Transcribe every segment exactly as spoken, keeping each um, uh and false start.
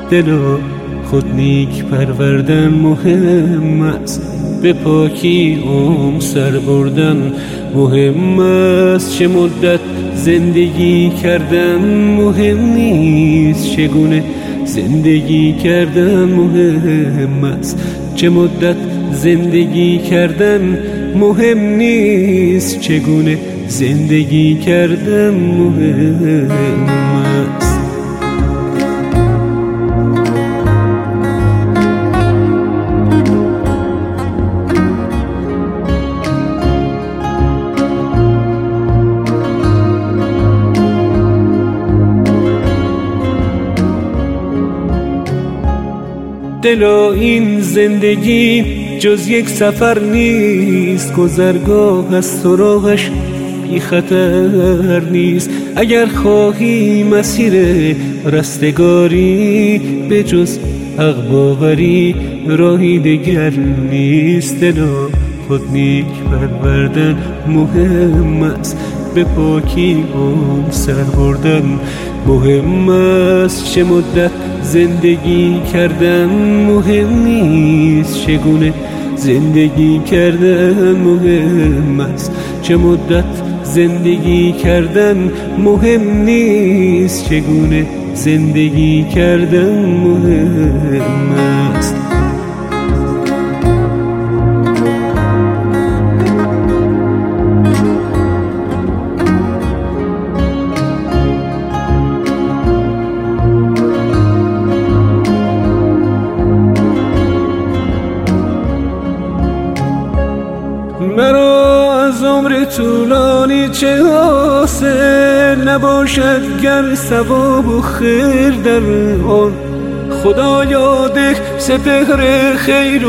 دل و خود نیک پروردن مهم است، به پاکی عمر سر بردن مهم است. چه مدت زندگی کردن مهم نیست، چگونه زندگی کردن مهم است. چه مدت زندگی کردن مهم نیست، چگونه زندگی کردن مهم است. دلا این زندگی جز یک سفر نیست، گذرگاه از سراغش بی خطر نیست. اگر خواهی مسیر رستگاری، به جز حق باوری راهی دگر نیست. دلا خود نیک پروردن مهم است، به پاکی عمر سر بردن مهم است. چه مدت زندگی کردن مهم نیست، چگونه زندگی کردن مهم است. چه مدت زندگی کردن مهم نیست، چگونه زندگی کردن مهم است. مرا از عمر طولانی چه حاصل، نباشد گر ثواب و خیر در آن. خدایا ده سپهر خیر و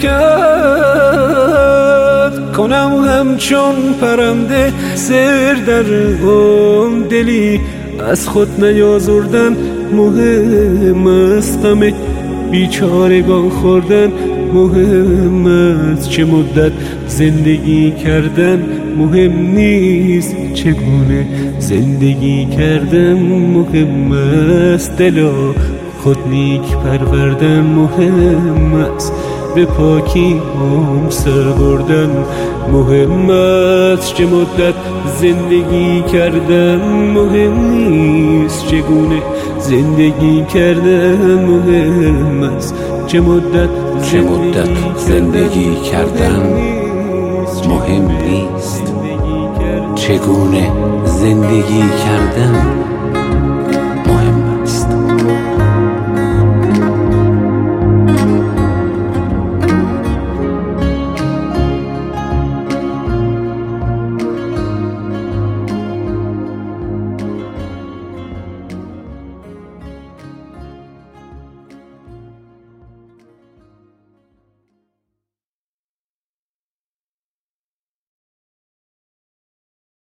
برکت، کنم همچون پرنده سر در آن. دلی از خود نیازردن مهم است، غم بیچارگان خوردن مهم است. چه مدت زندگی کردن مهم نیست، چگونه زندگی کردن مهم است. دلا خود نیک پروردن مهم است، به پاکی عمر سر بردن مهم است. چه مدت زندگی کردن مهم نیست، چگونه زندگی کردن مهم است. چه مدت چه مدت زندگی کردن مهم نیست، چگونه زندگی کردن